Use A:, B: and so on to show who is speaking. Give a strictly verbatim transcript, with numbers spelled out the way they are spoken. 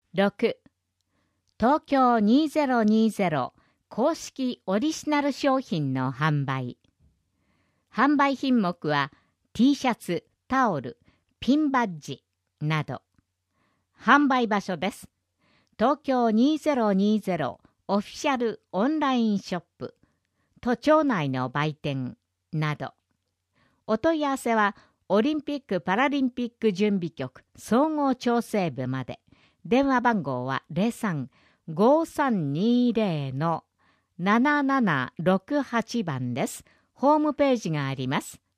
A: ろく、東京にせんにじゅう公式オリジナル商品の販売。販売品目は T シャツ、タオル、ピンバッジなど。販売場所です。東京にせんにじゅうオフィシャルオンラインショップ、都庁内の売店など。お問い合わせはオリンピック・パラリンピック準備局総合調整部まで。電話番号は ゼロさん ごーさんにーゼロ ななななろくはち 番です。ホームページがあります。